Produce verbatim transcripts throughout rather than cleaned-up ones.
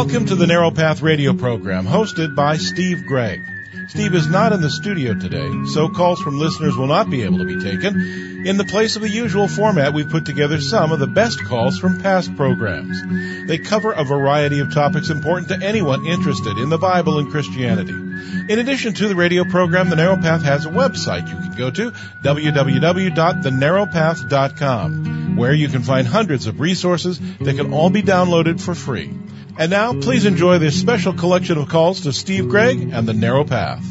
Welcome to the Narrow Path radio program, hosted by Steve Gregg. Steve is not in the studio today, so calls from listeners will not be able to be taken. In the place of the usual format, we've put together some of the best calls from past programs. They cover a variety of topics important to anyone interested in the Bible and Christianity. In addition to the radio program, The Narrow Path has a website you can go to, w w w dot the narrow path dot com, where you can find hundreds of resources that can all be downloaded for free. And now, please enjoy this special collection of calls to Steve Gregg and The Narrow Path.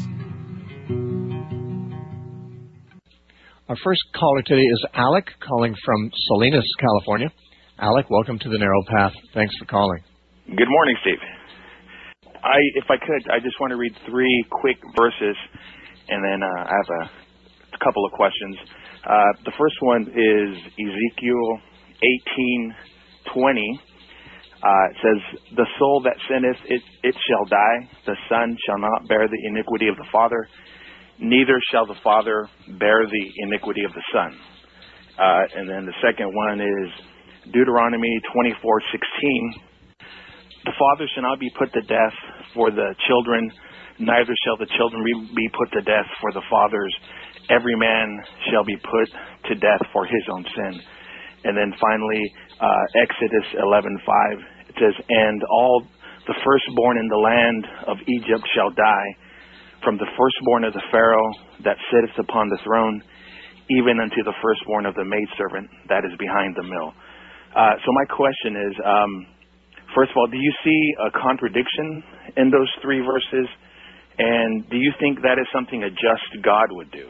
Our first caller today is Alec, calling from Salinas, California. Alec, welcome to The Narrow Path. Thanks for calling. Good morning, Steve. I, if I could, I just want to read three quick verses, and then uh, I have a, a couple of questions. Uh, the first one is Ezekiel eighteen twenty. Uh, it says, "The soul that sinneth, it, it shall die. The son shall not bear the iniquity of the father, neither shall the father bear the iniquity of the son." Uh, and then the second one is Deuteronomy twenty-four sixteen. "The father shall not be put to death for the children, neither shall the children be put to death for the fathers. Every man shall be put to death for his own sin." And then finally, uh, Exodus eleven five, it says, "And all the firstborn in the land of Egypt shall die, from the firstborn of the Pharaoh that sitteth upon the throne, even unto the firstborn of the maidservant that is behind the mill." Uh, so my question is, um, first of all, do you see a contradiction in those three verses? And do you think that is something a just God would do?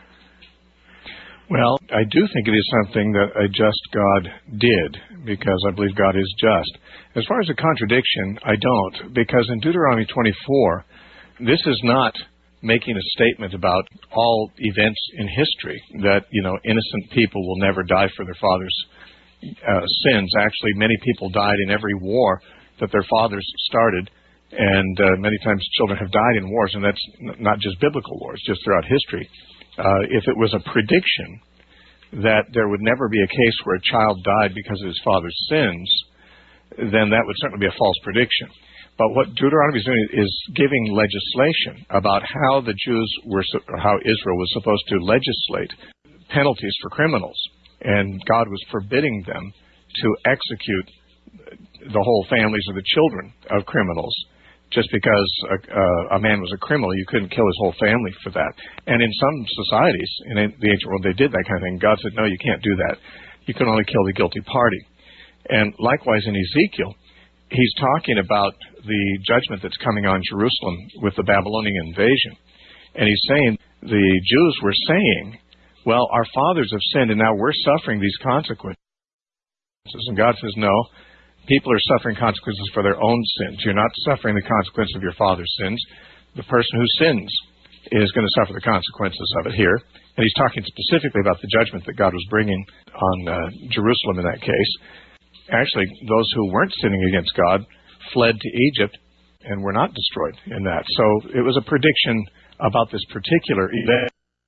Well, I do think it is something that a just God did, because I believe God is just. As far as a contradiction, I don't, because in Deuteronomy twenty-four, this is not making a statement about all events in history, that, you know, innocent people will never die for their father's uh, sins. Actually, many people died in every war that their fathers started, and uh, many times children have died in wars, and that's n- not just biblical wars, just throughout history. Uh, if it was a prediction that there would never be a case where a child died because of his father's sins, then that would certainly be a false prediction. But what Deuteronomy is doing is giving legislation about how the Jews were, or how Israel was supposed to legislate penalties for criminals. And God was forbidding them to execute the whole families or the children of criminals. Just because a, uh, a man was a criminal, you couldn't kill his whole family for that. And in some societies, in the ancient world, they did that kind of thing. God said, no, you can't do that. You can only kill the guilty party. And likewise in Ezekiel, he's talking about the judgment that's coming on Jerusalem with the Babylonian invasion. And he's saying, the Jews were saying, well, our fathers have sinned, and now we're suffering these consequences. And God says, no. People are suffering consequences for their own sins. You're not suffering the consequence of your father's sins. The person who sins is going to suffer the consequences of it here. And he's talking specifically about the judgment that God was bringing on uh, Jerusalem in that case. Actually, those who weren't sinning against God fled to Egypt and were not destroyed in that. So it was a prediction about this particular event.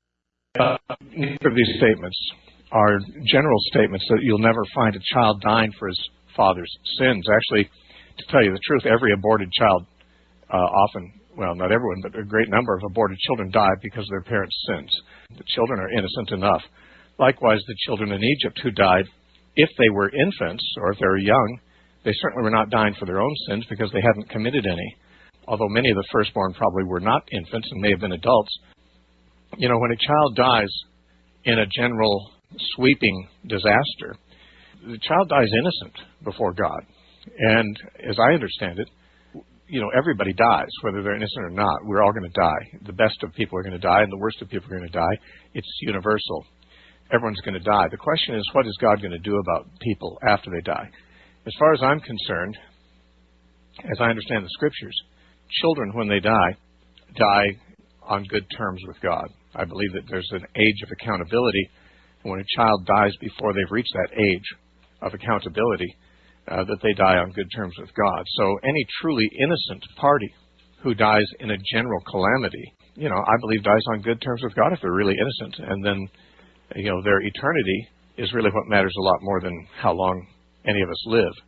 Neither of these statements are general statements that you'll never find a child dying for his father's sins. Actually, to tell you the truth, every aborted child uh, often, well, not everyone, but a great number of aborted children die because of their parents' sins. The children are innocent enough. Likewise, the children in Egypt who died, if they were infants or if they were young, they certainly were not dying for their own sins because they hadn't committed any. Although many of the firstborn probably were not infants and may have been adults. You know, when a child dies in a general sweeping disaster, the child dies innocent before God. And as I understand it, you know, everybody dies, whether they're innocent or not. We're all going to die. The best of people are going to die, and the worst of people are going to die. It's universal. Everyone's going to die. The question is, what is God going to do about people after they die? As far as I'm concerned, as I understand the Scriptures, children, when they die, die on good terms with God. I believe that there's an age of accountability, and when a child dies before they've reached that age of accountability, uh, that they die on good terms with God. So any truly innocent party who dies in a general calamity, you know, I believe dies on good terms with God if they're really innocent. And then, you know, their eternity is really what matters a lot more than how long any of us live.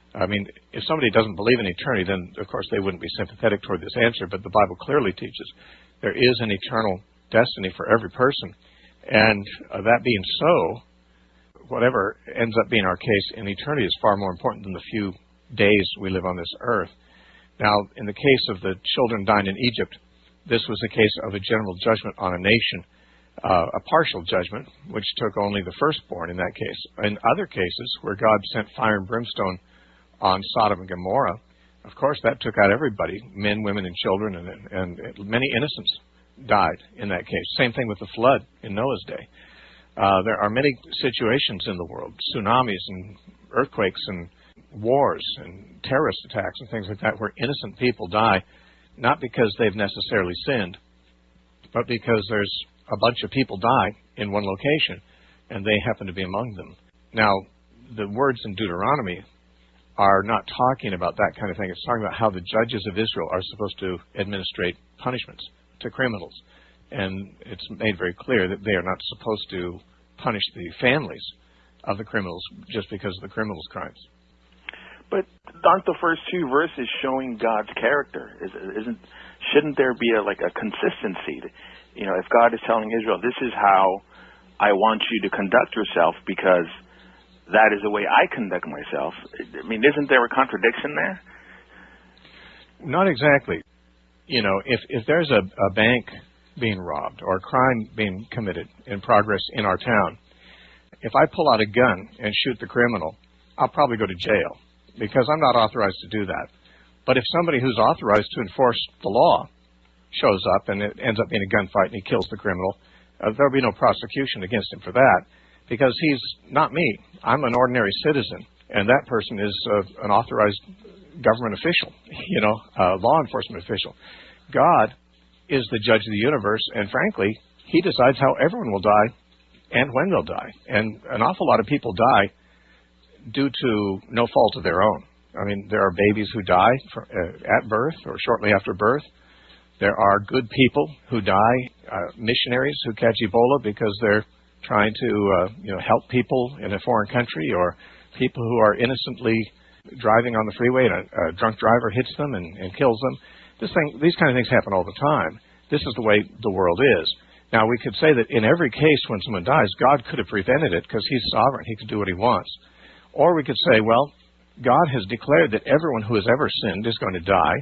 I mean, if somebody doesn't believe in eternity, then, of course, they wouldn't be sympathetic toward this answer, but the Bible clearly teaches there is an eternal destiny for every person. And uh, that being so, whatever ends up being our case in eternity is far more important than the few days we live on this earth. Now, in the case of the children dying in Egypt, this was a case of a general judgment on a nation, uh, a partial judgment, which took only the firstborn in that case. In other cases, where God sent fire and brimstone on Sodom and Gomorrah, of course, that took out everybody, men, women, and children, and, and many innocents died in that case. Same thing with the flood in Noah's day. Uh, there are many situations in the world, tsunamis and earthquakes and wars and terrorist attacks and things like that, where innocent people die, not because they've necessarily sinned, but because there's a bunch of people die in one location, and they happen to be among them. Now, the words in Deuteronomy are not talking about that kind of thing. It's talking about how the judges of Israel are supposed to administrate punishments to criminals. And it's made very clear that they are not supposed to punish the families of the criminals just because of the criminals' crimes. But aren't the first two verses showing God's character? Is, isn't shouldn't there be a, like a consistency? You know, if God is telling Israel, "This is how I want you to conduct yourself," because that is the way I conduct myself. I mean, isn't there a contradiction there? Not exactly. You know, if if there's a, a bank being robbed or a crime being committed in progress in our town, if I pull out a gun and shoot the criminal, I'll probably go to jail because I'm not authorized to do that. But if somebody who's authorized to enforce the law shows up and it ends up being a gunfight and he kills the criminal, uh, there'll be no prosecution against him for that because he's not me. I'm an ordinary citizen, and that person is uh, an authorized government official, you know, uh, law enforcement official. God is the judge of the universe, and frankly, he decides how everyone will die and when they'll die. And an awful lot of people die due to no fault of their own. I mean, there are babies who die for, uh, at birth or shortly after birth. There are good people who die, uh, missionaries who catch Ebola because they're trying to, uh, you know, help people in a foreign country, or people who are innocently driving on the freeway and a, a drunk driver hits them and, and kills them. This thing, these kind of things happen all the time. This is the way the world is. Now, we could say that in every case when someone dies, God could have prevented it because he's sovereign. He could do what he wants. Or we could say, well, God has declared that everyone who has ever sinned is going to die.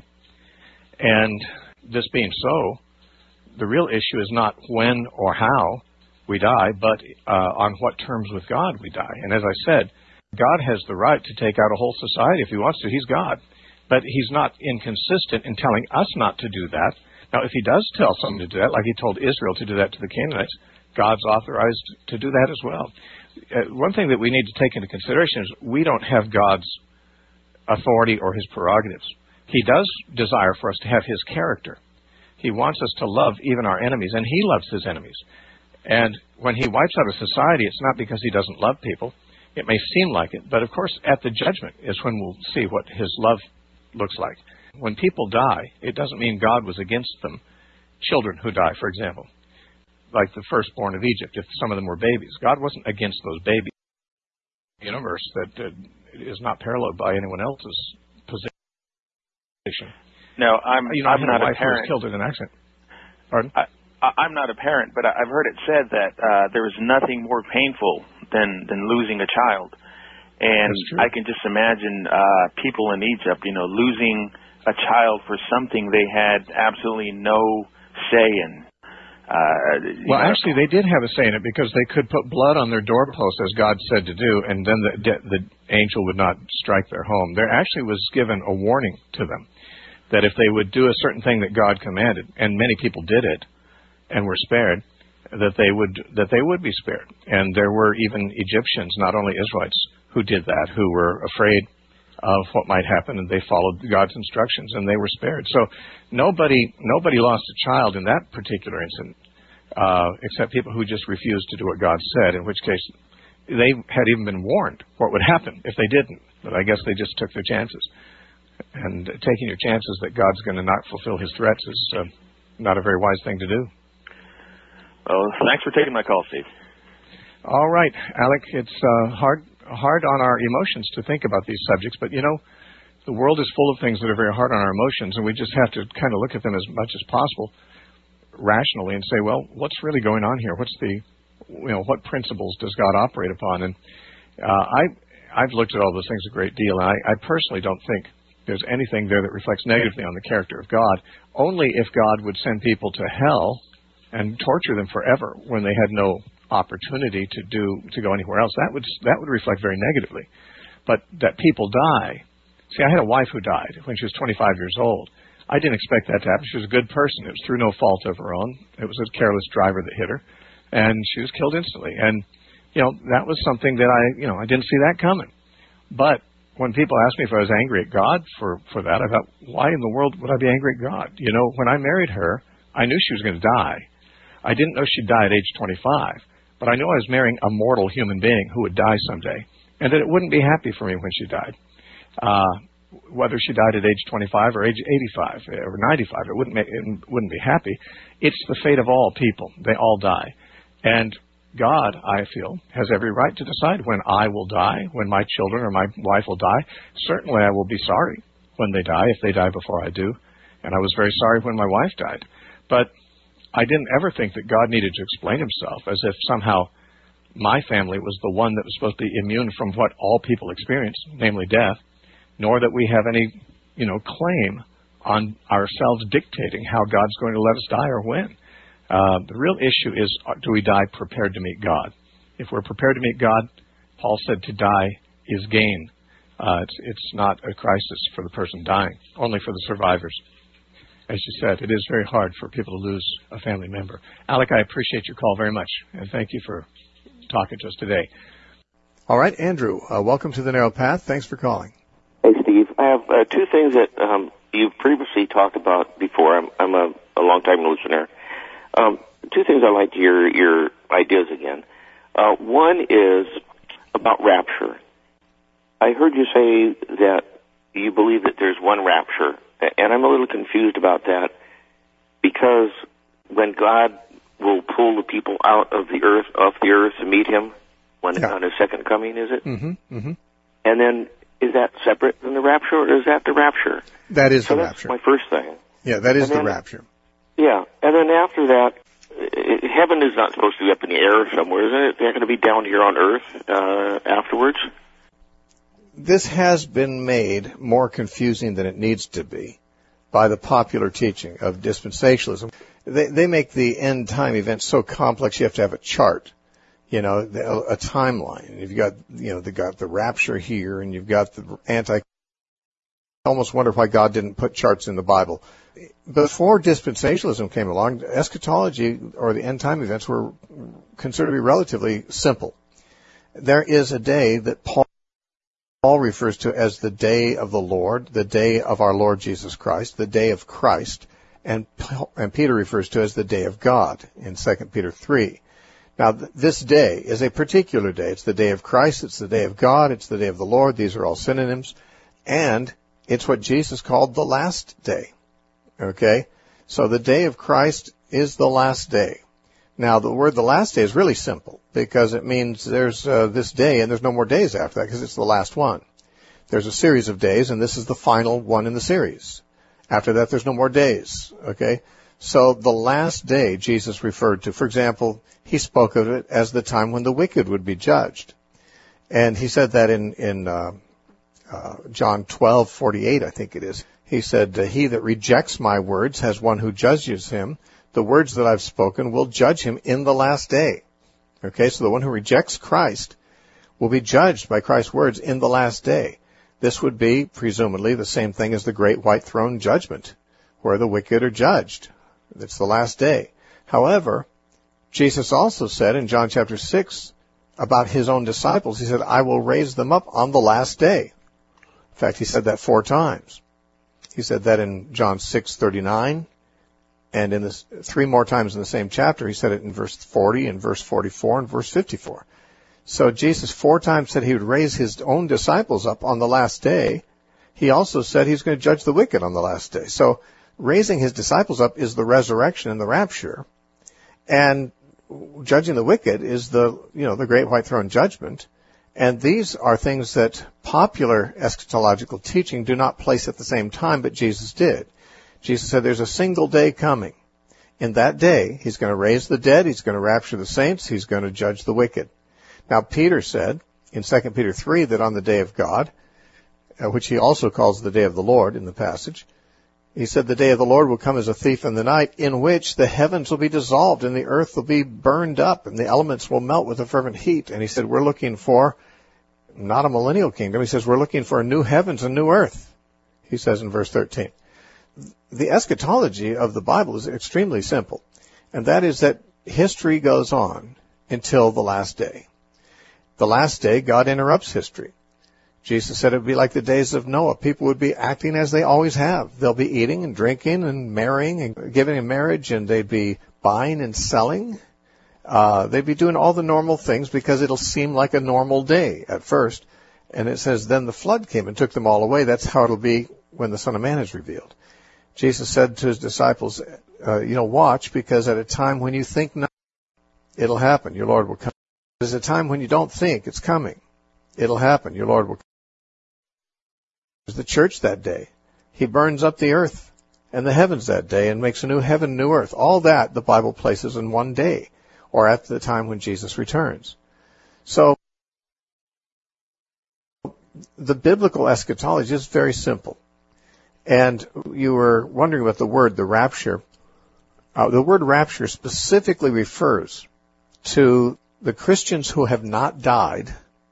And this being so, the real issue is not when or how we die, but uh, on what terms with God we die. And as I said, God has the right to take out a whole society if he wants to. He's God. But he's not inconsistent in telling us not to do that. Now, if he does tell someone to do that, like he told Israel to do that to the Canaanites, God's authorized to do that as well. Uh, one thing that we need to take into consideration is we don't have God's authority or his prerogatives. He does desire for us to have his character. He wants us to love even our enemies, and he loves his enemies. And when he wipes out a society, it's not because he doesn't love people. It may seem like it, but of course at the judgment is when we'll see what his love looks like. When people die, it doesn't mean God was against them. Children who die, for example, like the firstborn of Egypt, if some of them were babies, God wasn't against those babies. The universe that uh, is not paralleled by anyone else's position. No, I'm, you know, I'm I had not a wife a parent. who was killed in an accident. Pardon? I, I'm not a parent, but I've heard it said that uh, there is nothing more painful than, than losing a child. And I can just imagine uh, people in Egypt, you know, losing a child for something they had absolutely no say in. Uh, well, know. actually, they did have a say in it because they could put blood on their doorpost, as God said to do, and then the, the angel would not strike their home. There actually was given a warning to them that if they would do a certain thing that God commanded, and many people did it and were spared, that they would that they would be spared. And there were even Egyptians, not only Israelites, who did that, who were afraid of what might happen, and they followed God's instructions, and they were spared. So nobody nobody lost a child in that particular incident, uh, except people who just refused to do what God said, in which case they had even been warned what would happen if they didn't. But I guess they just took their chances. And taking your chances that God's going to not fulfill his threats is uh, not a very wise thing to do. Well, thanks for taking my call, Steve. All right, Alec, it's uh, hard hard on our emotions to think about these subjects, but, you know, the world is full of things that are very hard on our emotions, and we just have to kind of look at them as much as possible rationally and say, well, what's really going on here? What's the, you know, what principles does God operate upon? And uh, I, I've looked at all those things a great deal, and I, I personally don't think there's anything there that reflects negatively on the character of God, only if God would send people to hell and torture them forever when they had no opportunity to do to go anywhere else. That would that would reflect very negatively. But that people die. See, I had a wife who died when she was twenty-five years old. I didn't expect that to happen. She was a good person. It was through no fault of her own. It was a careless driver that hit her, and she was killed instantly. And you know, that was something that I you know I didn't see that coming. But when people asked me if I was angry at God for for that, I thought, why in the world would I be angry at God? You know, when I married her, I knew she was going to die. I didn't know she'd die at age twenty-five, but I knew I was marrying a mortal human being who would die someday, and that it wouldn't be happy for me when she died. Uh, whether she died at age twenty-five or age eighty-five or ninety-five, it wouldn't make, it wouldn't be happy. It's the fate of all people. They all die. And God, I feel, has every right to decide when I will die, when my children or my wife will die. Certainly I will be sorry when they die, if they die before I do. And I was very sorry when my wife died. But I didn't ever think that God needed to explain himself as if somehow my family was the one that was supposed to be immune from what all people experience, namely death, nor that we have any, you know, claim on ourselves dictating how God's going to let us die or when. Uh, the real issue is, do we die prepared to meet God? If we're prepared to meet God, Paul said to die is gain. Uh, it's, it's not a crisis for the person dying, only for the survivors. As you said, it is very hard for people to lose a family member. Alec, I appreciate your call very much, and thank you for talking to us today. All right, Andrew, uh, welcome to The Narrow Path. Thanks for calling. Hey, Steve. I have uh, two things that um, you've previously talked about before. I'm, I'm a, a long-time listener. Um, two things I'd like to hear your ideas again. Uh, one is about rapture. I heard you say that you believe that there's one rapture, and I'm a little confused about that because when God will pull the people out of the earth, off the earth to meet him when yeah. on his second coming, is it? Mm-hmm, mm-hmm. And then is that separate from the rapture, or is that the rapture? That is so the that's rapture. My first thing. Yeah, that is and the then, rapture. Yeah, and then after that, heaven is not supposed to be up in the air somewhere, isn't it? They're going to be down here on earth uh, afterwards. This has been made more confusing than it needs to be by the popular teaching of dispensationalism. They, they make the end time events so complex you have to have a chart, you know, a timeline. You've got, you know, they got the rapture here, and you've got the anti. I almost wonder why God didn't put charts in the Bible. Before dispensationalism came along, eschatology or the end time events were considered to be relatively simple. There is a day that Paul Paul refers to as the day of the Lord, the day of our Lord Jesus Christ, the day of Christ, and, and Peter refers to as the day of God in Second Peter three. Now, th- this day is a particular day. It's the day of Christ, it's the day of God, it's the day of the Lord. These are all synonyms. And it's what Jesus called the last day. Okay? So the day of Christ is the last day. Now, the word the last day is really simple because it means there's uh, this day and there's no more days after that because it's the last one. There's a series of days, and this is the final one in the series. After that, there's no more days. Okay? So the last day Jesus referred to, for example, he spoke of it as the time when the wicked would be judged. And he said that in, in uh, uh, John twelve forty-eight, I think it is. He said, he that rejects my words has one who judges him. The words that I've spoken will judge him in the last day. Okay, so the one who rejects Christ will be judged by Christ's words in the last day. This would be, presumably, the same thing as the great white throne judgment, where the wicked are judged. It's the last day. However, Jesus also said in John chapter six about his own disciples, he said, I will raise them up on the last day. In fact, he said that four times. He said that in John six thirty-nine. And in this, three more times in the same chapter, he said it in verse forty, and verse forty-four, and verse fifty-four. So Jesus four times said he would raise his own disciples up on the last day. He also said he's going to judge the wicked on the last day. So raising his disciples up is the resurrection and the rapture. And judging the wicked is the, you know, the great white throne judgment. And these are things that popular eschatological teaching do not place at the same time, but Jesus did. Jesus said there's a single day coming. In that day, he's going to raise the dead, he's going to rapture the saints, he's going to judge the wicked. Now, Peter said in Second Peter three that on the day of God, uh, which he also calls the day of the Lord in the passage, he said the day of the Lord will come as a thief in the night, in which the heavens will be dissolved and the earth will be burned up and the elements will melt with a fervent heat. And he said we're looking for not a millennial kingdom. He says we're looking for a new heavens and new earth, he says in verse thirteen. The eschatology of the Bible is extremely simple, and that is that history goes on until the last day. The last day, God interrupts history. Jesus said it would be like the days of Noah. People would be acting as they always have. They'll be eating and drinking and marrying and giving in marriage, and they'd be buying and selling. Uh, they'd be doing all the normal things because it'll seem like a normal day at first. And it says, then the flood came and took them all away. That's how it'll be when the Son of Man is revealed. Jesus said to his disciples, uh, you know, watch, because at a time when you think not, it'll happen. Your Lord will come. There's a time when you don't think it's coming. It'll happen. Your Lord will come. There's the church that day. He burns up the earth and the heavens that day and makes a new heaven, new earth. All that the Bible places in one day, or at the time when Jesus returns. So the biblical eschatology is very simple. And you were wondering about the word, the rapture. Uh, the word rapture specifically refers to the Christians who have not died,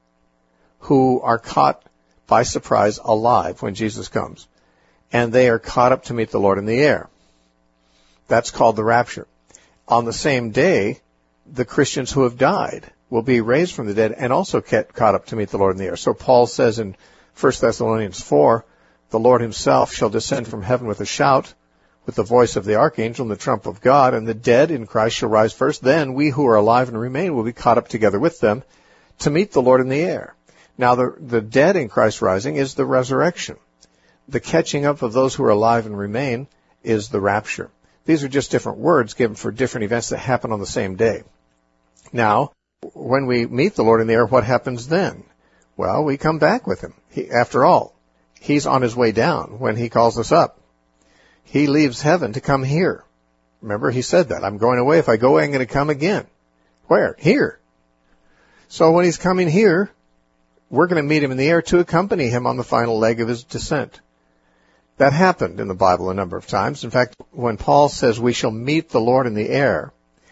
who are caught by surprise alive when Jesus comes. And they are caught up to meet the Lord in the air. That's called the rapture. On the same day, the Christians who have died will be raised from the dead and also get caught up to meet the Lord in the air. So Paul says in First Thessalonians four, the Lord himself shall descend from heaven with a shout, with the voice of the archangel and the trump of God, and the dead in Christ shall rise first. Then we who are alive and remain will be caught up together with them to meet the Lord in the air. Now the, the dead in Christ rising is the resurrection. The catching up of those who are alive and remain is the rapture. These are just different words given for different events that happen on the same day. Now, when we meet the Lord in the air, what happens then? Well, we come back with him. He, after all, he's on his way down when he calls us up. He leaves heaven to come here. Remember, he said that. I'm going away. If I go away, I'm going to come again. Where? Here. So when he's coming here, we're going to meet him in the air to accompany him on the final leg of his descent. That happened in the Bible a number of times. In fact, when Paul says we shall meet the Lord in the air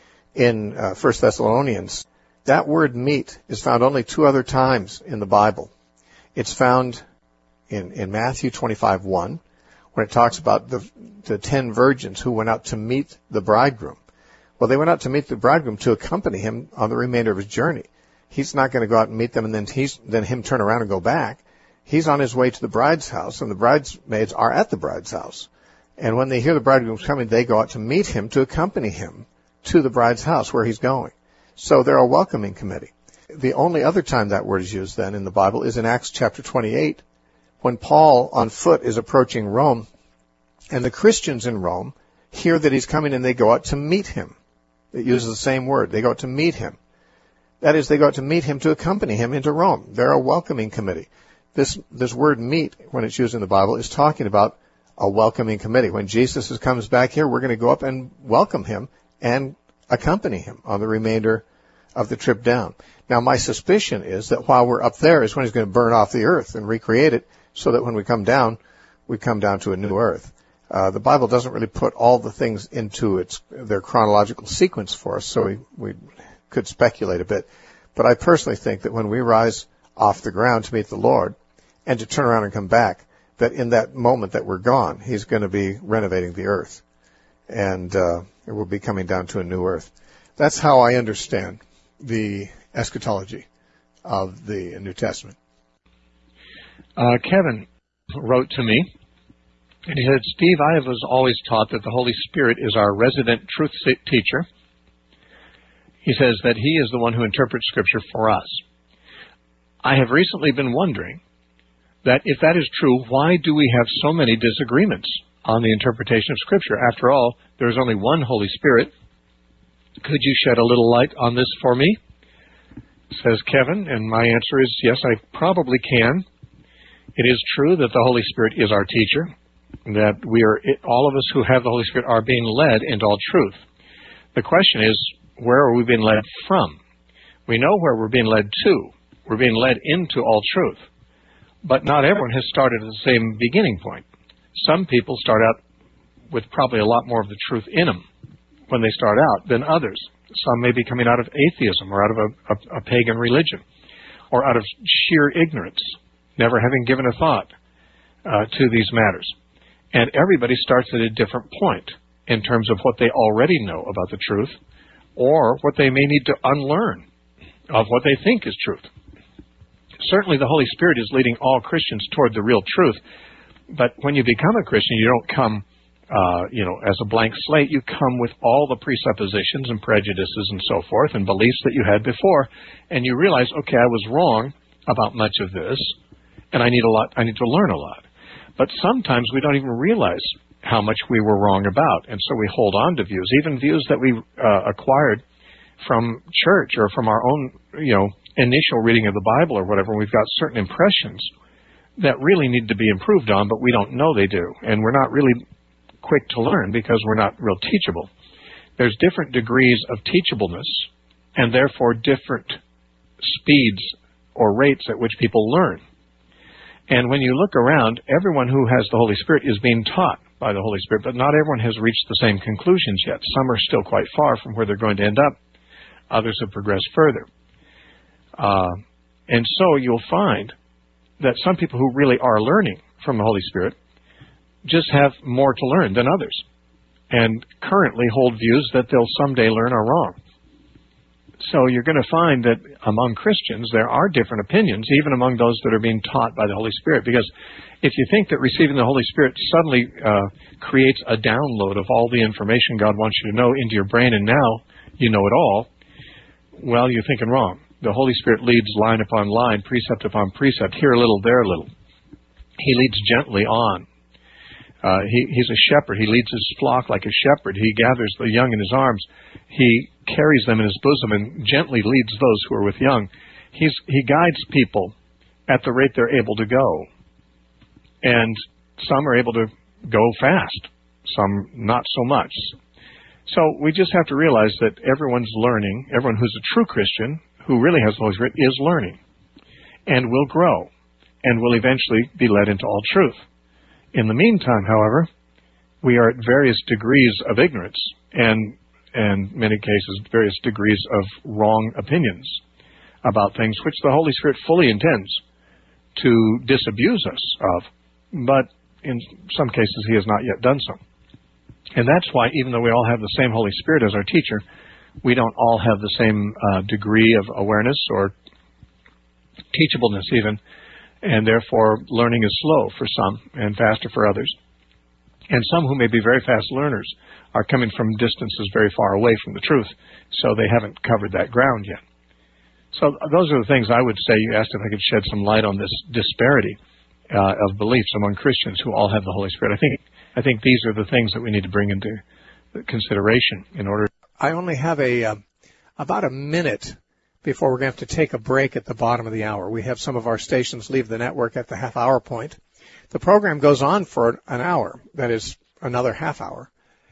in uh, First Thessalonians, that word meet is found only two other times in the Bible. It's found in, in Matthew twenty-five one, when it talks about the, the ten virgins who went out to meet the bridegroom. Well, they went out to meet the bridegroom to accompany him on the remainder of his journey. He's not going to go out and meet them and then he's, then him turn around and go back. He's on his way to the bride's house, and the bridesmaids are at the bride's house. And when they hear the bridegroom's coming, they go out to meet him, to accompany him to the bride's house where he's going. So they're a welcoming committee. The only other time that word is used then in the Bible is in Acts chapter twenty-eight, when Paul on foot is approaching Rome, and the Christians in Rome hear that he's coming and they go out to meet him. It uses the same word. They go out to meet him. That is, they go out to meet him to accompany him into Rome. They're a welcoming committee. This, this word meet, when it's used in the Bible, is talking about a welcoming committee. When Jesus comes back here, we're going to go up and welcome him and accompany him on the remainder of the trip down. Now, my suspicion is that while we're up there is when he's going to burn off the earth and recreate it, so that when we come down, we come down to a new earth. Uh, the Bible doesn't really put all the things into its their chronological sequence for us, so we, we could speculate a bit. But I personally think that when we rise off the ground to meet the Lord and to turn around and come back, that in that moment that we're gone, he's going to be renovating the earth, and uh, it will be coming down to a new earth. That's how I understand the eschatology of the New Testament. Uh, Kevin wrote to me, and he said, Steve, I was always taught that the Holy Spirit is our resident truth teacher. He says that he is the one who interprets Scripture for us. I have recently been wondering that if that is true, why do we have so many disagreements on the interpretation of Scripture? After all, there is only one Holy Spirit. Could you shed a little light on this for me? says Kevin, and my answer is yes, I probably can. It is true that the Holy Spirit is our teacher, that we are, all of us who have the Holy Spirit are being led into all truth. The question is, where are we being led from? We know where we're being led to. We're being led into all truth. But not everyone has started at the same beginning point. Some people start out with probably a lot more of the truth in them when they start out than others. Some may be coming out of atheism or out of a, a, a pagan religion or out of sheer ignorance, never having given a thought uh, to these matters. And everybody starts at a different point in terms of what they already know about the truth or what they may need to unlearn of what they think is truth. Certainly the Holy Spirit is leading all Christians toward the real truth, but when you become a Christian, you don't come uh, you know, as a blank slate. You come with all the presuppositions and prejudices and so forth and beliefs that you had before, and you realize, okay, I was wrong about much of this, and I need a lot. I need to learn a lot. But sometimes we don't even realize how much we were wrong about, and so we hold on to views, even views that we uh, acquired from church or from our own, you know, initial reading of the Bible or whatever. We've got certain impressions that really need to be improved on, but we don't know they do, and we're not really quick to learn because we're not real teachable. There's different degrees of teachableness, and therefore different speeds or rates at which people learn. And when you look around, everyone who has the Holy Spirit is being taught by the Holy Spirit, but not everyone has reached the same conclusions yet. Some are still quite far from where they're going to end up. Others have progressed further. Uh, and so you'll find that some people who really are learning from the Holy Spirit just have more to learn than others, and currently hold views that they'll someday learn are wrong. So you're going to find that among Christians there are different opinions, even among those that are being taught by the Holy Spirit, because if you think that receiving the Holy Spirit suddenly uh, creates a download of all the information God wants you to know into your brain, and now you know it all, well, you're thinking wrong. The Holy Spirit leads line upon line, precept upon precept, here a little, there a little. He leads gently on. Uh, he, he's a shepherd. He leads his flock like a shepherd. He gathers the young in his arms. He carries them in his bosom and gently leads those who are with young. He's, he guides people at the rate they're able to go. And some are able to go fast, some not so much. So we just have to realize that everyone's learning. Everyone who's a true Christian, who really has the Holy Spirit, is learning and will grow and will eventually be led into all truth. In the meantime, however, we are at various degrees of ignorance and, in many cases, various degrees of wrong opinions about things which the Holy Spirit fully intends to disabuse us of, but in some cases He has not yet done so. And that's why, even though we all have the same Holy Spirit as our teacher, we don't all have the same uh, degree of awareness or teachableness even, and therefore learning is slow for some and faster for others. And some who may be very fast learners are coming from distances very far away from the truth, so they haven't covered that ground yet. So those are the things I would say. You asked if I could shed some light on this disparity uh, of beliefs among Christians who all have the Holy Spirit. I think I think these are the things that we need to bring into consideration in order. I only have a uh, about a minute before we're going to have to take a break at the bottom of the hour. We have some of our stations leave the network at the half-hour point. The program goes on for an hour, that is another half hour.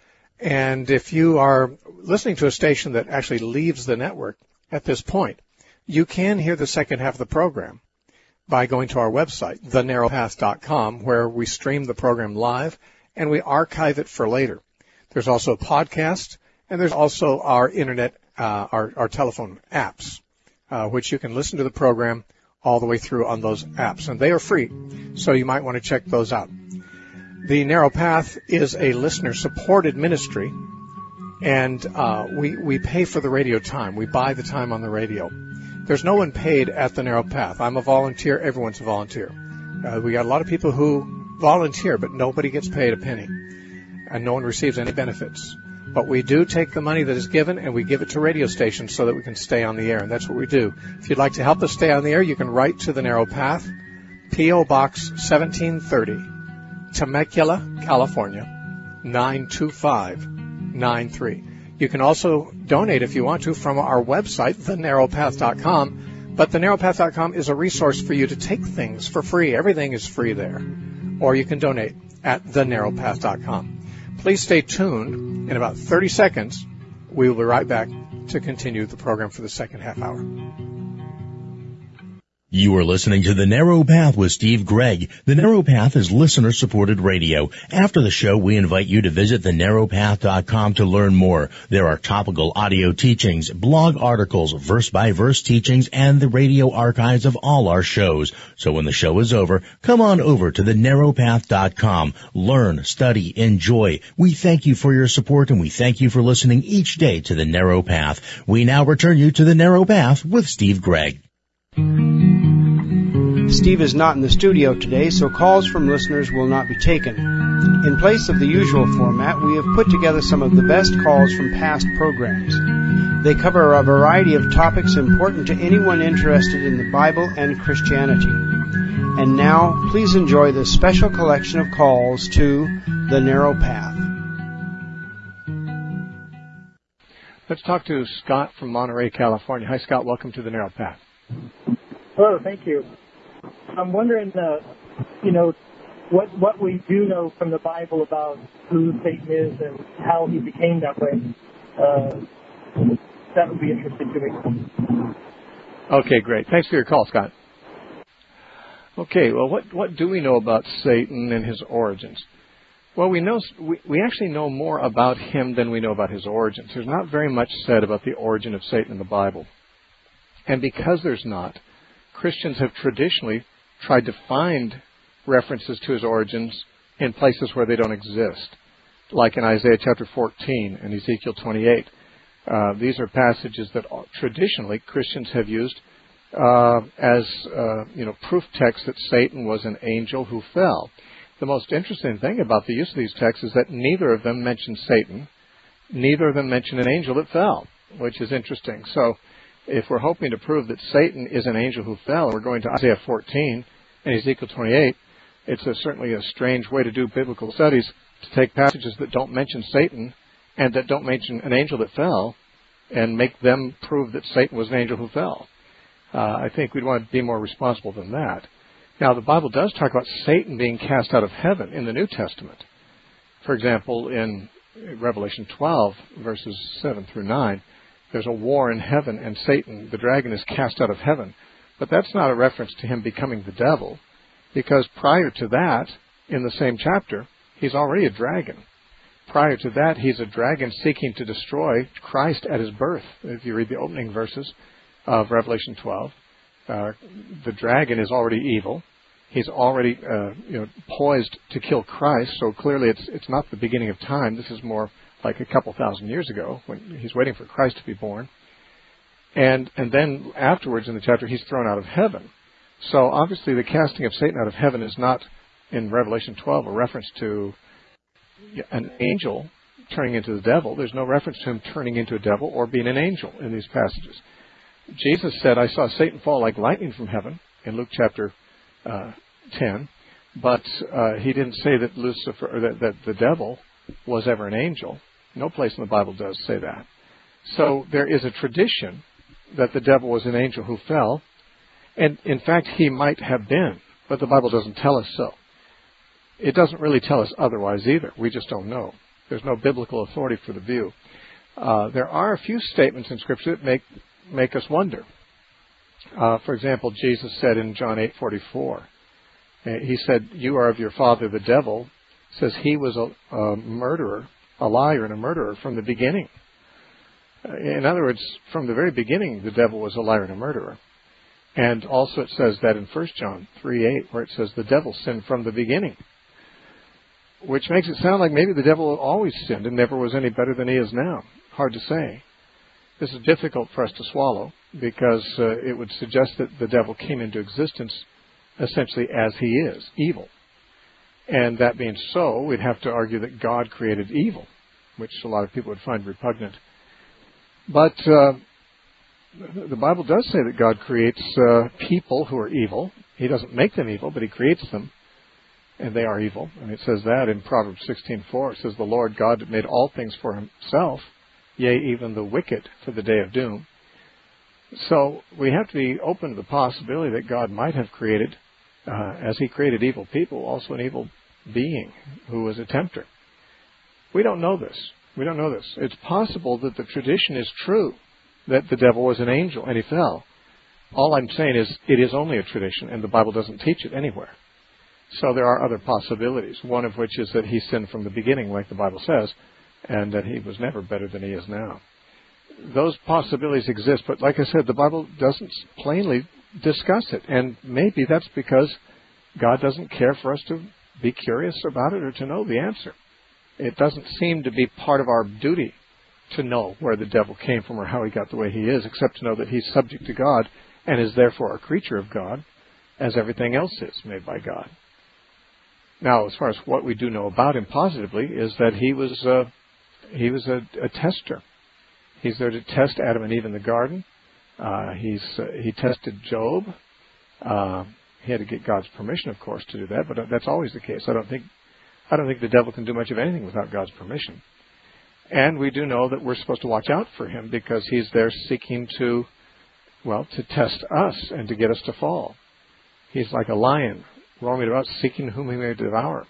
And if you are listening to a station that actually leaves the network at this point, you can hear the second half of the program by going to our website, the narrow path dot com, where we stream the program live and we archive it for later. There's also a podcast, and there's also our internet, uh, our, our telephone apps, uh, which you can listen to the program all the way through on those apps, and they are free, so you might want to check those out. The Narrow Path is a listener-supported ministry, and uh, we we pay for the radio time. We buy the time on the radio. There's no one paid at the Narrow Path. I'm a volunteer. Everyone's a volunteer. Uh, we got a lot of people who volunteer, but nobody gets paid a penny, and no one receives any benefits. But we do take the money that is given and we give it to radio stations so that we can stay on the air, and that's what we do. If you'd like to help us stay on the air, you can write to the Narrow Path, P O Box seventeen thirty, Temecula, California, nine two five nine three. You can also donate if you want to from our website, the narrow path dot com. But the narrow path dot com is a resource for you to take things for free. Everything is free there. Or you can donate at the narrow path dot com. Please stay tuned. In about thirty seconds, we will be right back to continue the program for the second half hour. You are listening to The Narrow Path with Steve Gregg. The Narrow Path is listener-supported radio. After the show, we invite you to visit the narrow path dot com to learn more. There are topical audio teachings, blog articles, verse-by-verse teachings, and the radio archives of all our shows. So when the show is over, come on over to the narrow path dot com. Learn, study, enjoy. We thank you for your support, and we thank you for listening each day to The Narrow Path. We now return you to The Narrow Path with Steve Gregg. Steve is not in the studio today, so calls from listeners will not be taken. In place of the usual format, we have put together some of the best calls from past programs. They cover a variety of topics important to anyone interested in the Bible and Christianity. And now, please enjoy this special collection of calls to The Narrow Path. Let's talk to Scott from Monterey, California. Hi, Scott. Welcome to The Narrow Path. Hello, thank you. I'm wondering, uh, you know, what what we do know from the Bible about who Satan is and how he became that way. Uh, that would be interesting to me. Okay, great. Thanks for your call, Scott. Okay, well, what what do we know about Satan and his origins? Well, we know we, we actually know more about him than we know about his origins. There's not very much said about the origin of Satan in the Bible. And because there's not, Christians have traditionally tried to find references to his origins in places where they don't exist, like in Isaiah chapter fourteen and Ezekiel twenty-eight. Uh, these are passages that traditionally Christians have used uh, as uh, you know proof texts that Satan was an angel who fell. The most interesting thing about the use of these texts is that neither of them mention Satan, neither of them mention an angel that fell, which is interesting. So if we're hoping to prove that Satan is an angel who fell, we're going to Isaiah fourteen and Ezekiel twenty-eight. It's a, certainly a strange way to do biblical studies, to take passages that don't mention Satan and that don't mention an angel that fell and make them prove that Satan was an angel who fell. Uh, I think we'd want to be more responsible than that. Now, the Bible does talk about Satan being cast out of heaven in the New Testament. For example, in Revelation twelve, verses seven through nine, there's a war in heaven, and Satan, the dragon, is cast out of heaven. But that's not a reference to him becoming the devil, because prior to that, in the same chapter, he's already a dragon. Prior to that, he's a dragon seeking to destroy Christ at his birth. If you read the opening verses of Revelation twelve, uh, the dragon is already evil. He's already uh, you know, poised to kill Christ, so clearly it's it's not the beginning of time. This is more like a couple thousand years ago, when he's waiting for Christ to be born. And and then afterwards in the chapter, he's thrown out of heaven. So obviously the casting of Satan out of heaven is not, in Revelation twelve, a reference to an angel turning into the devil. There's no reference to him turning into a devil or being an angel in these passages. Jesus said, I saw Satan fall like lightning from heaven, in Luke chapter uh, ten, but uh, he didn't say that Lucifer, or that, that the devil was ever an angel. No place in the Bible does say that. So there is a tradition that the devil was an angel who fell, and in fact he might have been, but the Bible doesn't tell us so. It doesn't really tell us otherwise either. We just don't know. There's no biblical authority for the view. Uh, there are a few statements in Scripture that make make us wonder. Uh, for example, Jesus said in John eight forty-four, he said, "You are of your father the devil." Says he was a, a murderer, a liar and a murderer from the beginning. In other words, from the very beginning, the devil was a liar and a murderer. And also it says that in First John three eight, where it says the devil sinned from the beginning, which makes it sound like maybe the devil always sinned and never was any better than he is now. Hard to say. This is difficult for us to swallow, because uh, it would suggest that the devil came into existence essentially as he is, evil. And that being so, we'd have to argue that God created evil, which a lot of people would find repugnant. But uh, the Bible does say that God creates uh, people who are evil. He doesn't make them evil, but he creates them, and they are evil. And it says that in Proverbs sixteen four. It says, the Lord God made all things for himself, yea, even the wicked for the day of doom. So we have to be open to the possibility that God might have created, uh, as he created evil people, also an evil being who was a tempter. We don't know this. We don't know this. It's possible that the tradition is true, that the devil was an angel and he fell. All I'm saying is it is only a tradition, and the Bible doesn't teach it anywhere. So there are other possibilities, one of which is that he sinned from the beginning, like the Bible says, and that he was never better than he is now. Those possibilities exist, but like I said, the Bible doesn't plainly discuss it, and maybe that's because God doesn't care for us to be curious about it or to know the answer. It doesn't seem to be part of our duty to know where the devil came from or how he got the way he is, except to know that he's subject to God and is therefore a creature of God, as everything else is made by God. Now, as far as what we do know about him positively is that he was uh, he was a, a tester. He's there to test Adam and Eve in the garden. Uh, he's uh, he tested Job. Uh, he had to get God's permission, of course, to do that, but that's always the case. I don't think I don't think the devil can do much of anything without God's permission. And we do know that we're supposed to watch out for him because he's there seeking to, well, to test us and to get us to fall. He's like a lion roaming about seeking whom he may devour.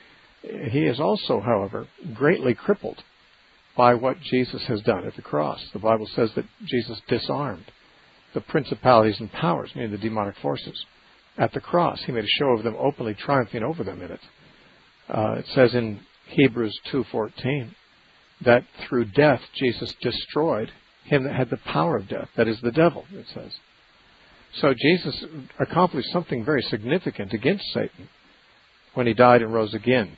He is also, however, greatly crippled by what Jesus has done at the cross. The Bible says that Jesus disarmed the principalities and powers, meaning the demonic forces. At the cross, he made a show of them openly, triumphing over them in it. Uh, it says in Hebrews two fourteen that through death Jesus destroyed him that had the power of death, that is the devil, it says. So Jesus accomplished something very significant against Satan when he died and rose again.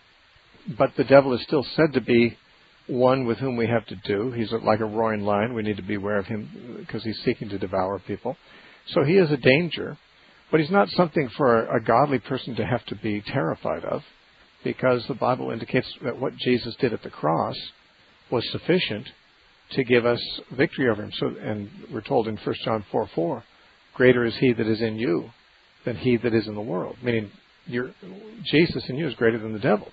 But the devil is still said to be one with whom we have to do. He's like a roaring lion. We need to be aware of him because he's seeking to devour people. So he is a danger, but he's not something for a godly person to have to be terrified of, because the Bible indicates that what Jesus did at the cross was sufficient to give us victory over him. So, and we're told in First John four four, greater is he that is in you than he that is in the world. Meaning, you're, Jesus in you is greater than the devil.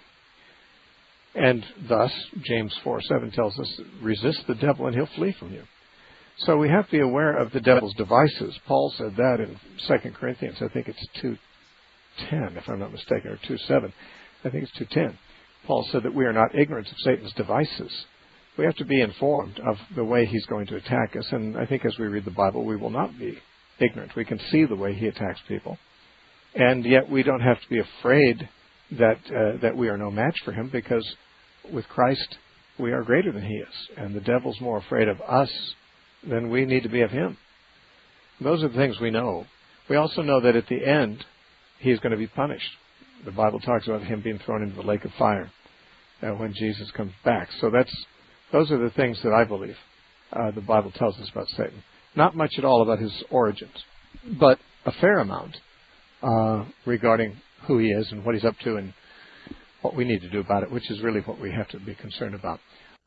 And thus, James four seven tells us, resist the devil and he'll flee from you. So we have to be aware of the devil's devices. Paul said that in Second Corinthians, I think it's two ten, if I'm not mistaken, or two seven. I think it's two ten. Paul said that we are not ignorant of Satan's devices. We have to be informed of the way he's going to attack us. And I think as we read the Bible, we will not be ignorant. We can see the way he attacks people. And yet we don't have to be afraid that uh, that we are no match for him, because with Christ we are greater than he is. And the devil's more afraid of us than we need to be of him. Those are the things we know. We also know that at the end he's going to be punished. The Bible talks about him being thrown into the lake of fire uh, when Jesus comes back. So that's those are the things that I believe uh, the Bible tells us about Satan. Not much at all about his origins, but a fair amount uh, regarding who he is and what he's up to and what we need to do about it, which is really what we have to be concerned about.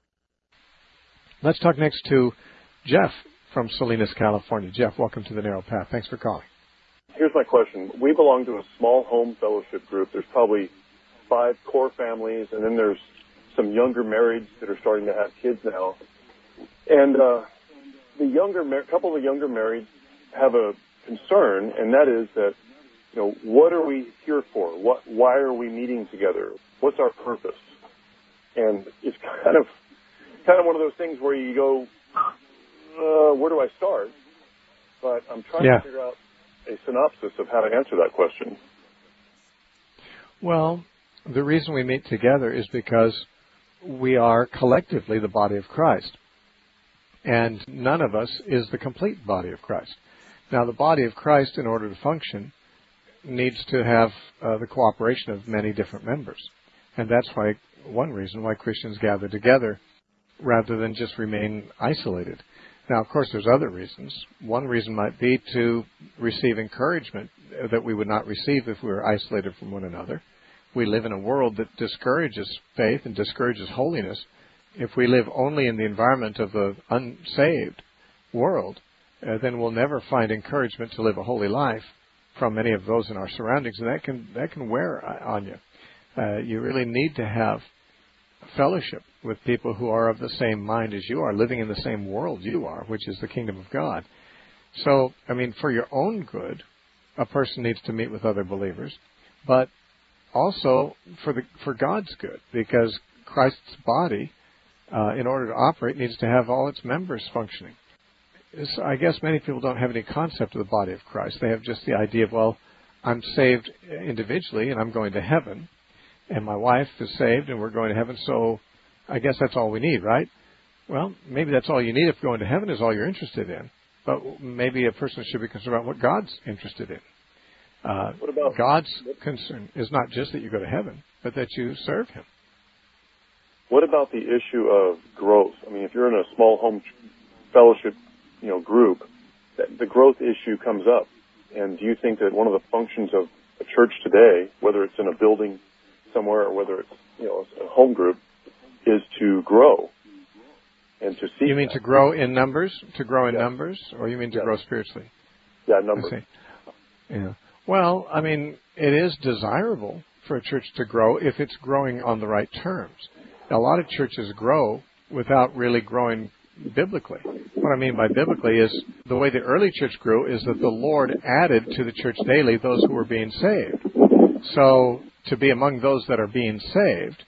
Let's talk next to Jeff from Salinas, California. Jeff, welcome to the Narrow Path. Thanks for calling. Here's my question. We belong to a small home fellowship group. There's probably five core families, and then there's some younger marrieds that are starting to have kids now. And uh, the younger, a couple of the younger marrieds have a concern, and that is that, you know, what are we here for? What, why are we meeting together? What's our purpose? And it's kind of, kind of one of those things where you go, uh, where do I start? But I'm trying yeah. to figure out a synopsis of how to answer that question. Well, the reason we meet together is because we are collectively the body of Christ. And none of us is the complete body of Christ. Now, the body of Christ, in order to function, needs to have uh, the cooperation of many different members. And that's why one reason why Christians gather together rather than just remain isolated. Now, of course, there's other reasons. One reason might be to receive encouragement that we would not receive if we were isolated from one another. We live in a world that discourages faith and discourages holiness. If we live only in the environment of the unsaved world, uh, then we'll never find encouragement to live a holy life from many of those in our surroundings, and that can that can wear on you. Uh, you really need to have fellowship with people who are of the same mind as you are, living in the same world you are, which is the kingdom of God. So, I mean, for your own good, a person needs to meet with other believers, but also for the for God's good, because Christ's body, uh, in order to operate, needs to have all its members functioning. So I guess many people don't have any concept of the body of Christ. They have just the idea of, well, I'm saved individually and I'm going to heaven, and my wife is saved and we're going to heaven, so I guess that's all we need, right? Well, maybe that's all you need if going to heaven is all you're interested in. But maybe a person should be concerned about what God's interested in. Uh, what about, God's concern is not just that you go to heaven, but that you serve Him. What about the issue of growth? I mean, if you're in a small home fellowship, you know, group, the growth issue comes up. And do you think that one of the functions of a church today, whether it's in a building somewhere or whether it's, you know, a home group, is to grow and to see? You mean that. to grow in numbers? To grow in yeah. numbers? Or you mean to yeah. grow spiritually? Yeah, numbers. I see. Yeah. Well, I mean, it is desirable for a church to grow if it's growing on the right terms. Now, a lot of churches grow without really growing biblically. What I mean by biblically is the way the early church grew is that the Lord added to the church daily those who were being saved. So to be among those that are being saved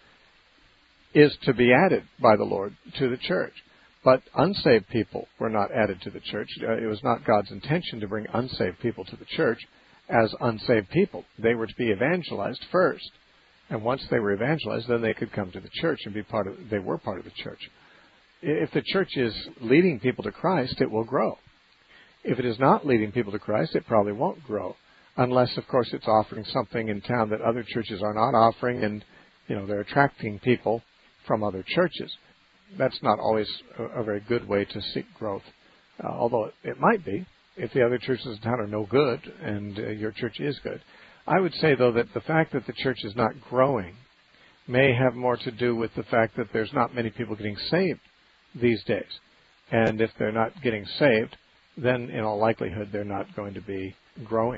is to be added by the Lord to the church. But unsaved people were not added to the church. It was not God's intention to bring unsaved people to the church as unsaved people. They were to be evangelized first. And once they were evangelized, then they could come to the church and be part of, they were part of the church. If the church is leading people to Christ, it will grow. If it is not leading people to Christ, it probably won't grow. Unless, of course, it's offering something in town that other churches are not offering, and, you know, they're attracting people from other churches. That's not always a, a very good way to seek growth, uh, although it, it might be if the other churches in town are no good and uh, your church is good. I would say, though, that the fact that the church is not growing may have more to do with the fact that there's not many people getting saved these days. And if they're not getting saved, then in all likelihood they're not going to be growing.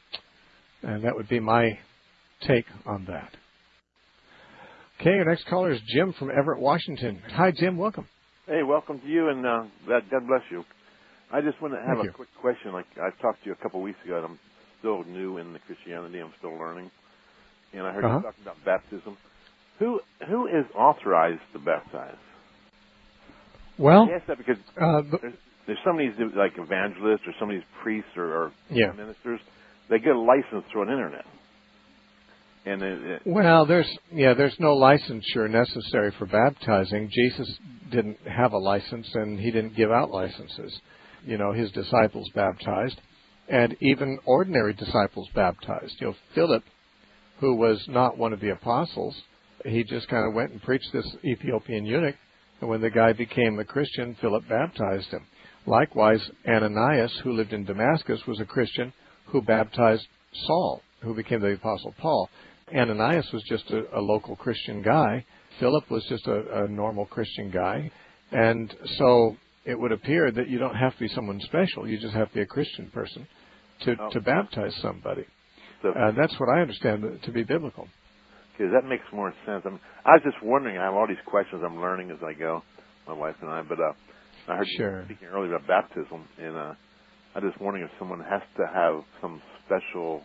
And that would be my take on that. Okay, our next caller is Jim from Everett, Washington. Hi, Jim. Welcome. Hey, welcome to you, and uh, God bless you. I just want to have Thank a you. quick question. Like I talked to you a couple of weeks ago, and I'm still new in the Christianity. I'm still learning. And I heard uh-huh. you talking about baptism. Who Who is authorized to baptize? Well, I ask that because uh, there's, there's some of these like evangelists or some of these priests or, or yeah. ministers. They get a license through an internet. And it, it, well, there's yeah, there's no licensure necessary for baptizing. Jesus didn't have a license, and he didn't give out licenses. You know, his disciples baptized, and even ordinary disciples baptized. You know, Philip, who was not one of the apostles, he just kind of went and preached this Ethiopian eunuch, and when the guy became a Christian, Philip baptized him. Likewise, Ananias, who lived in Damascus, was a Christian who baptized Saul, who became the Apostle Paul. Ananias was just a, a local Christian guy. Philip was just a, a normal Christian guy. And so it would appear that you don't have to be someone special. You just have to be a Christian person to, oh. to baptize somebody. So, uh, that's what I understand to be biblical. Okay, that makes more sense. I, mean, I was just wondering, I have all these questions I'm learning as I go, my wife and I, but uh, I heard sure. you speaking earlier about baptism, and uh, I'm just wondering if someone has to have some special,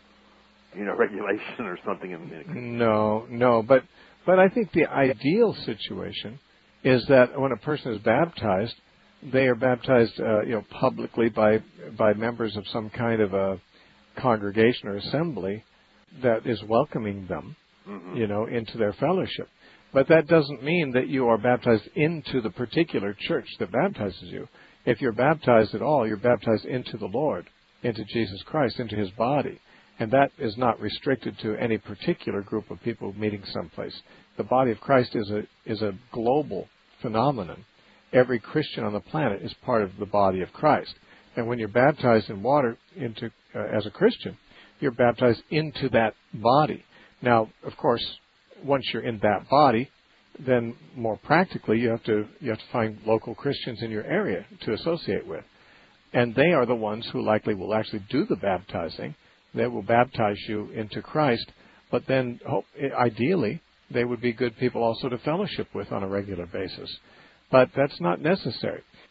you know, regulation or something. In, in no, no, but but I think the ideal situation is that when a person is baptized, they are baptized, uh, you know, publicly by by members of some kind of a congregation or assembly that is welcoming them, mm-hmm. you know, into their fellowship. But that doesn't mean that you are baptized into the particular church that baptizes you. If you're baptized at all, you're baptized into the Lord, into Jesus Christ, into His body. And that is not restricted to any particular group of people meeting someplace. The body of Christ is a is a global phenomenon. Every Christian on the planet is part of the body of Christ. And when you're baptized in water into uh, as a Christian, you're baptized into that body. Now, of course, once you're in that body, then more practically you have to you have to find local Christians in your area to associate with. And they are the ones who likely will actually do the baptizing. They will baptize you into Christ, but then hope, ideally they would be good people also to fellowship with on a regular basis. But that's not necessary.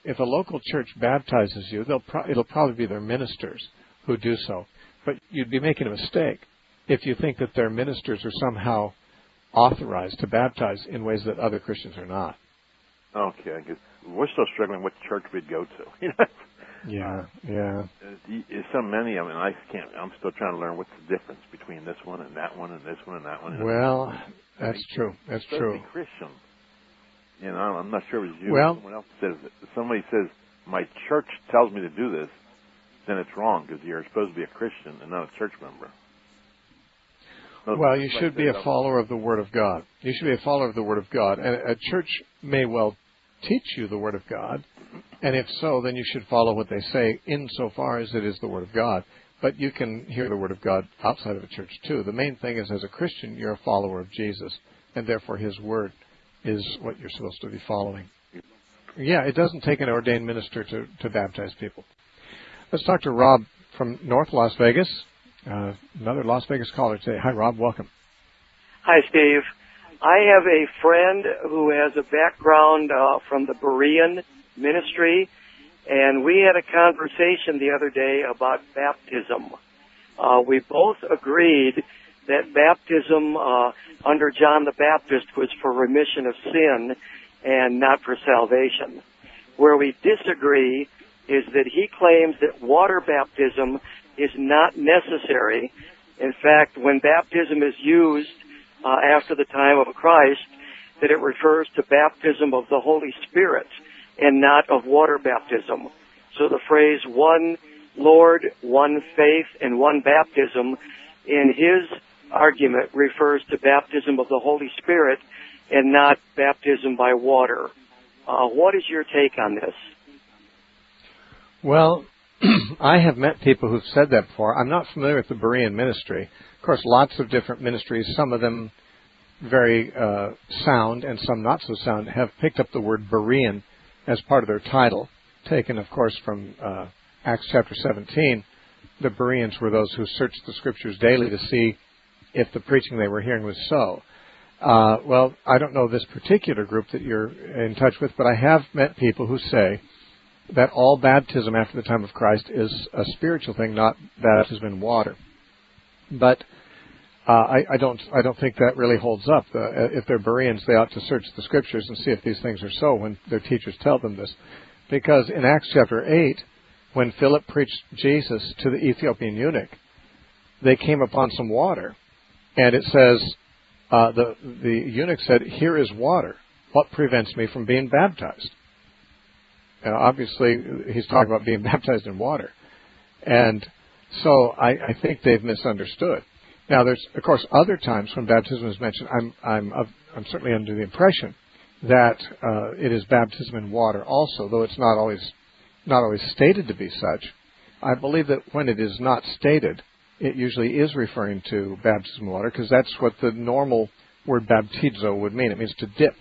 if a local church baptizes you, they'll pro- it'll probably be their ministers who do so. But you'd be making a mistake if you think that their ministers are somehow authorized to baptize in ways that other Christians are not. Okay, because we're still struggling with church we'd go to. You know? Yeah, yeah. There's so many. I mean, I can't. I'm still trying to learn what's the difference between this one and that one and this one and that one. Well, that's true. That's true. Christian. You know, I'm not sure it was you well, or someone else says it. If somebody says my church tells me to do this, then it's wrong because you're supposed to be a Christian and not a church member. No, well, you like should be a follower of the Word of God. You should be a follower of the Word of God, and a church may well teach you the Word of God. And if so, then you should follow what they say insofar as it is the Word of God. But you can hear the Word of God outside of a church too. The main thing is, as a Christian, you're a follower of Jesus, and therefore His Word is what you're supposed to be following. Yeah, it doesn't take an ordained minister to, to baptize people. Let's talk to Rob from North Las Vegas, uh, another Las Vegas caller today. Hi, Rob. Welcome. Hi, Steve. I have a friend who has a background uh, from the Berean ministry, and we had a conversation the other day about baptism. Uh, we both agreed that baptism uh, under John the Baptist was for remission of sin and not for salvation. Where we disagree is that he claims that water baptism is not necessary. In fact, when baptism is used uh, after the time of Christ, that it refers to baptism of the Holy Spirit and not of water baptism. So the phrase one Lord, one faith, and one baptism, in his argument, refers to baptism of the Holy Spirit and not baptism by water. Uh, what is your take on this? Well, I have met people who've said that before. I'm not familiar with the Berean ministry. Of course, lots of different ministries, some of them very uh, sound and some not so sound, have picked up the word Berean as part of their title, taken, of course, from uh, Acts chapter seventeen. The Bereans were those who searched the Scriptures daily to see if the preaching they were hearing was so. Uh, well, I don't know this particular group that you're in touch with, but I have met people who say that all baptism after the time of Christ is a spiritual thing, not baptism in water. But uh, I, I don't I don't think that really holds up. The, if they're Bereans, they ought to search the Scriptures and see if these things are so when their teachers tell them this. Because in Acts chapter eight, when Philip preached Jesus to the Ethiopian eunuch, they came upon some water. And it says, uh, the, the eunuch said, "Here is water. What prevents me from being baptized?" Now, obviously, he's talking about being baptized in water. And so I, I think they've misunderstood. Now, there's, of course, other times when baptism is mentioned, I'm, I'm, of, I'm certainly under the impression that uh, it is baptism in water also, though it's not always, not always stated to be such. I believe that when it is not stated, it usually is referring to baptism in water, because that's what the normal word baptizo would mean. It means to dip.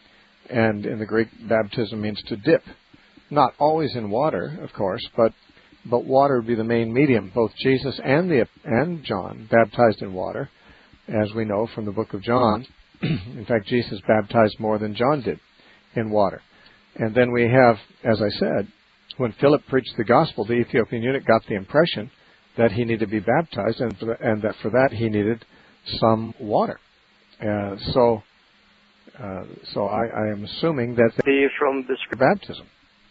And in the Greek, baptism means to dip. Not always in water, of course, but but water would be the main medium. Both Jesus and the and John baptized in water, as we know from the book of John. In fact, Jesus baptized more than John did in water. And then we have, as I said, when Philip preached the gospel, the Ethiopian eunuch got the impression that he needed to be baptized, and, for the, and that for that he needed some water. Uh, so, uh, so I, I am assuming that the from the script baptism.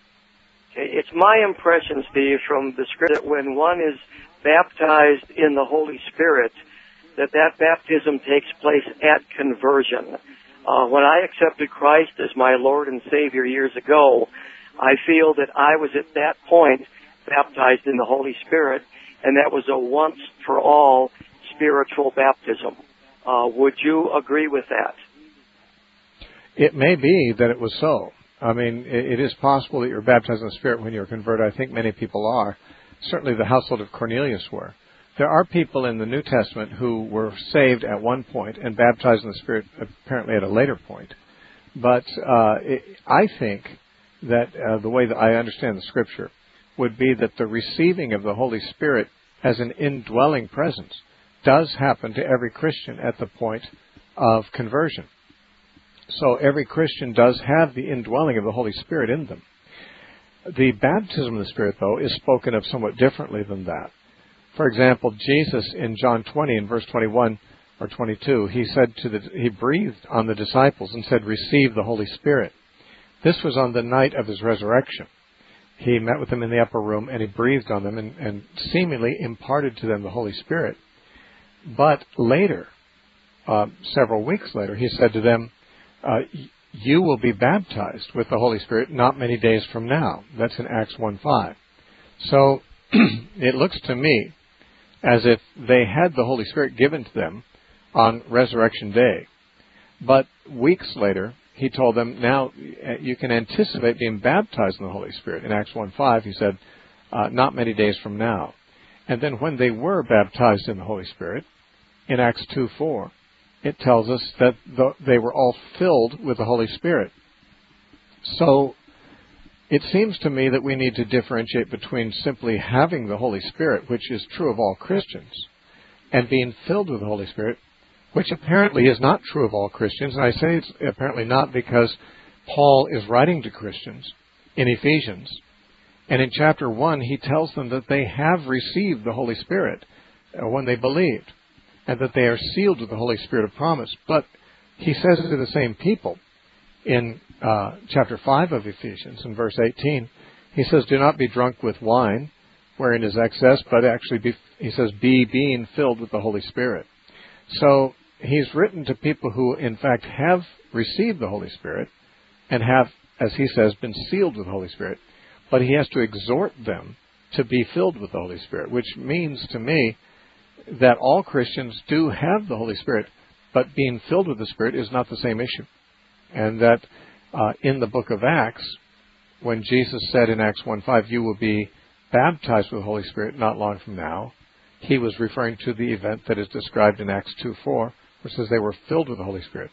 It's my impression, Steve, from the script that when one is baptized in the Holy Spirit, that that baptism takes place at conversion. Uh, when I accepted Christ as my Lord and Savior years ago, I feel that I was at that point baptized in the Holy Spirit, and that was a once-for-all spiritual baptism. Uh, would you agree with that? It may be that it was so. I mean, it is possible that you're baptized in the Spirit when you're converted. I think many people are. Certainly the household of Cornelius were. There are people in the New Testament who were saved at one point and baptized in the Spirit apparently at a later point. But uh, it, I think that uh, the way that I understand the Scripture would be that the receiving of the Holy Spirit as an indwelling presence does happen to every Christian at the point of conversion. So every Christian does have the indwelling of the Holy Spirit in them. The baptism of the Spirit, though, is spoken of somewhat differently than that. For example, Jesus in John twenty, in verse twenty-one or twenty-two, he said to the, he breathed on the disciples and said, "Receive the Holy Spirit." This was on the night of his resurrection. He met with them in the upper room and he breathed on them and, and seemingly imparted to them the Holy Spirit. But later, uh, several weeks later, he said to them, uh, "You will be baptized with the Holy Spirit not many days from now." That's in Acts one five. So it looks to me as if they had the Holy Spirit given to them on Resurrection Day. But weeks later, he told them, now you can anticipate being baptized in the Holy Spirit. In Acts one five, he said, uh, not many days from now. And then when they were baptized in the Holy Spirit, in Acts two four, it tells us that the, they were all filled with the Holy Spirit. So it seems to me that we need to differentiate between simply having the Holy Spirit, which is true of all Christians, and being filled with the Holy Spirit, which apparently is not true of all Christians. And I say it's apparently not because Paul is writing to Christians in Ephesians. And in chapter one, he tells them that they have received the Holy Spirit when they believed, and that they are sealed with the Holy Spirit of promise. But he says to the same people in uh, chapter five of Ephesians, in verse eighteen, he says, "Do not be drunk with wine, wherein is excess, but actually, be, he says, be being filled with the Holy Spirit." So he's written to people who, in fact, have received the Holy Spirit and have, as he says, been sealed with the Holy Spirit. But he has to exhort them to be filled with the Holy Spirit, which means to me that all Christians do have the Holy Spirit, but being filled with the Spirit is not the same issue. And that uh, in the book of Acts, when Jesus said in Acts one five, "You will be baptized with the Holy Spirit not long from now," he was referring to the event that is described in Acts two four, which says they were filled with the Holy Spirit.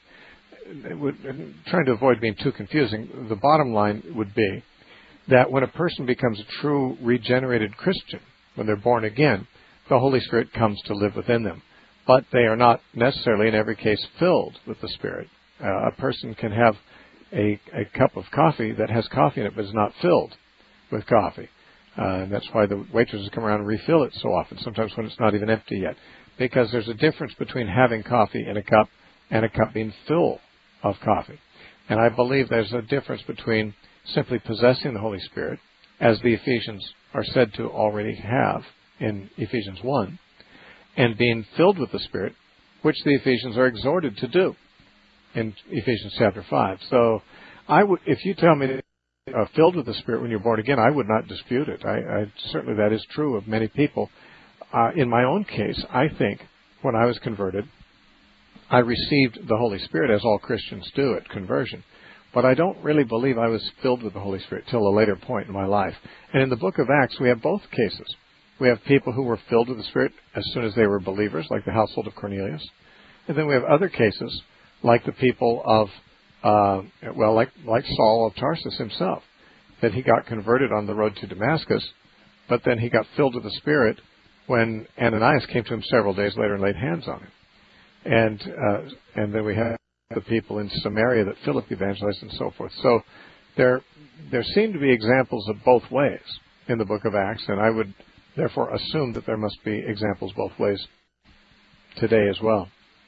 It would, trying to avoid being too confusing, the bottom line would be that when a person becomes a true regenerated Christian, when they're born again, the Holy Spirit comes to live within them. But they are not necessarily in every case filled with the Spirit. Uh, a person can have a, a cup of coffee that has coffee in it but is not filled with coffee. Uh, and that's why the waitresses come around and refill it so often, sometimes when it's not even empty yet. Because there's a difference between having coffee in a cup and a cup being full of coffee. And I believe there's a difference between simply possessing the Holy Spirit, as the Ephesians are said to already have in Ephesians one, and being filled with the Spirit, which the Ephesians are exhorted to do in Ephesians chapter five. So I would, if you tell me that Uh, filled with the Spirit when you're born again, I would not dispute it. I, I certainly that is true of many people. Uh, in my own case, I think when I was converted, I received the Holy Spirit as all Christians do at conversion. But I don't really believe I was filled with the Holy Spirit till a later point in my life. And in the book of Acts, we have both cases. We have people who were filled with the Spirit as soon as they were believers, like the household of Cornelius. And then we have other cases, like the people of Uh, well, like like Saul of Tarsus himself, that he got converted on the road to Damascus, but then he got filled with the Spirit when Ananias came to him several days later and laid hands on him. And uh, and then we have the people in Samaria that Philip evangelized and so forth. So there there seem to be examples of both ways in the book of Acts, and I would therefore assume that there must be examples both ways today as well.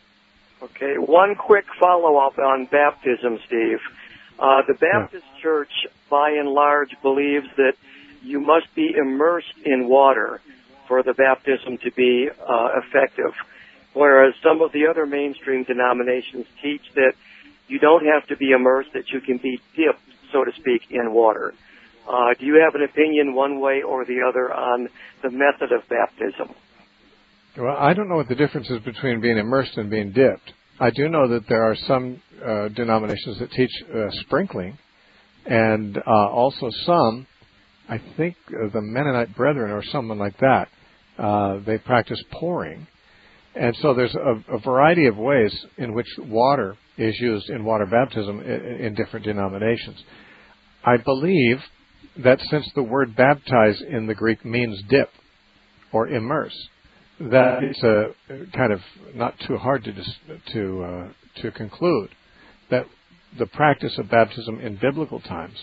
Okay, one quick follow-up on baptism, Steve. Uh, the Baptist yeah. Church, by and large, believes that you must be immersed in water for the baptism to be uh, effective, whereas some of the other mainstream denominations teach that you don't have to be immersed, that you can be dipped, so to speak, in water. Uh, do you have an opinion one way or the other on the method of baptism? Well, I don't know what the difference is between being immersed and being dipped. I do know that there are some uh, denominations that teach uh, sprinkling, and uh, also some, I think uh, the Mennonite Brethren or someone like that, uh, they practice pouring. And so there's a, a variety of ways in which water is used in water baptism in, in different denominations. I believe that since the word baptize in the Greek means dip or immerse, that it's a kind of not too hard to to uh, to conclude that the practice of baptism in biblical times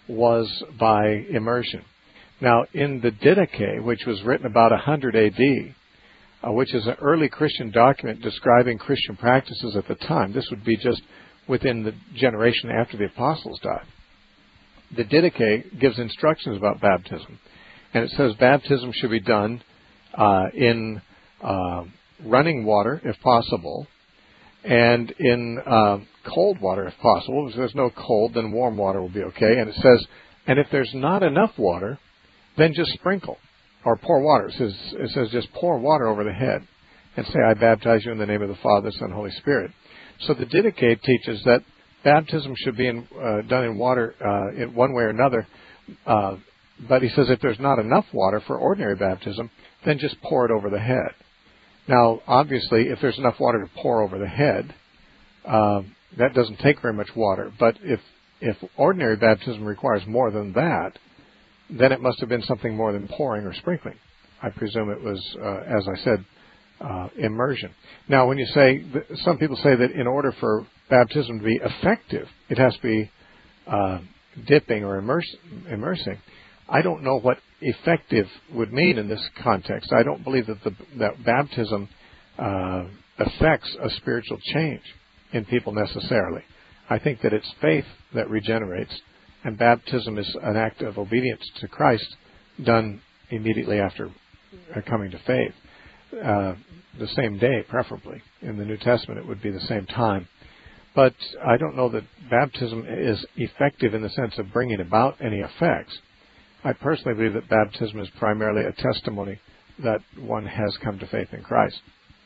was by immersion. Now, in the Didache, which was written about one hundred A D, uh, which is an early Christian document describing Christian practices at the time, this would be just within the generation after the apostles died. The Didache gives instructions about baptism, and it says baptism should be done uh, in uh, running water, if possible, and in uh, cold water, if possible. If there's no cold, then warm water will be okay. And it says, and if there's not enough water, then just sprinkle or pour water. It says, it says just pour water over the head and say, I baptize you in the name of the Father, Son, and Holy Spirit. So the Didache teaches that baptism should be in, uh, done in water uh, in one way or another. Uh, but he says if there's not enough water for ordinary baptism, then just pour it over the head. Now, obviously, if there's enough water to pour over the head, uh, that doesn't take very much water. But if if ordinary baptism requires more than that, then it must have been something more than pouring or sprinkling. I presume it was, uh, as I said, uh, immersion. Now, when you say, some people say that in order for baptism to be effective, it has to be uh, dipping or immerse, immersing. I don't know what effective would mean in this context. I don't believe that the, that baptism uh, affects a spiritual change in people necessarily. I think that it's faith that regenerates, and baptism is an act of obedience to Christ done immediately after coming to faith. Uh, the same day, preferably. In the New Testament, it would be the same time. But I don't know that baptism is effective in the sense of bringing about any effects. I personally believe that baptism is primarily a testimony that one has come to faith in Christ.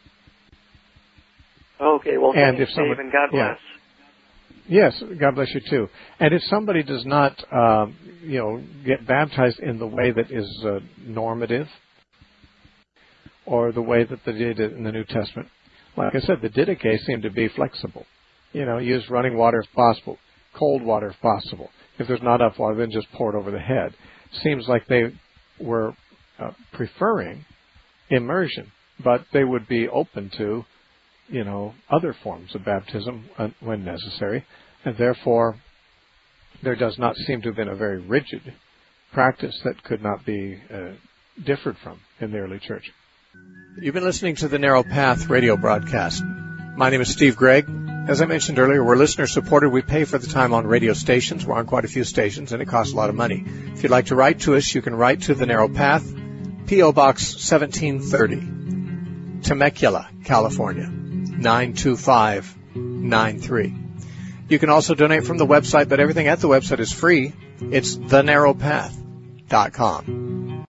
Okay, well, and thanks, if someone, Dave, and God bless. Yeah. Yes, God bless you too. And if somebody does not, um, you know, get baptized in the way that is uh, normative, or the way that they did it in the New Testament, like I said, the Didache seemed to be flexible. You know, use running water if possible, cold water if possible. If there's not enough water, then just pour it over the head. Seems like they were uh, preferring immersion, but they would be open to, you know, other forms of baptism uh, when necessary, and therefore there does not seem to have been a very rigid practice that could not be uh, differed from in the early church. You've been listening to the Narrow Path radio broadcast. My name is Steve Gregg. As I mentioned earlier, we're listener-supported. We pay for the time on radio stations. We're on quite a few stations, and it costs a lot of money. If you'd like to write to us, you can write to the Narrow Path, P O. Box seventeen thirty, Temecula, California, nine two five nine three. You can also donate from the website, but everything at the website is free. It's the narrow path dot com.